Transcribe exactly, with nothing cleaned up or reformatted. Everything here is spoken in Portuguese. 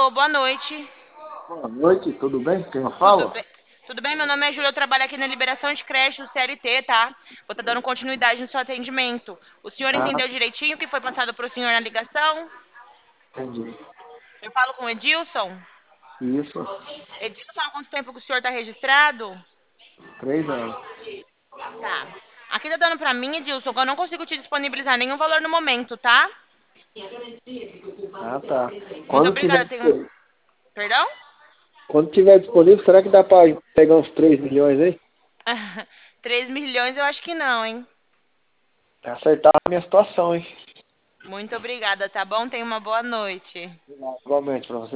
Alô, boa noite. Boa noite, tudo bem? Quem eu Tudo falo? bem? Tudo bem? Meu nome é Júlia, eu trabalho aqui na liberação de creche do C L T, tá? Vou estar dando continuidade no seu atendimento. O senhor Ah, entendeu direitinho o que foi passado para o senhor na ligação? entendi. Eu falo com o Edilson. Isso, Edilson, há quanto tempo que o senhor está registrado? três anos. Tá. Aqui tá dando para mim, Edilson, que eu não consigo te disponibilizar nenhum valor no momento, tá? Ah, tá. Muito Quando tiver, obrigada. Tenho... Perdão? quando tiver disponível, será que dá para pegar uns três milhões aí? Três milhões eu acho que não, hein? Pra acertar a minha situação, hein? Muito obrigada, tá bom? Tenha uma boa noite. Igualmente pra você.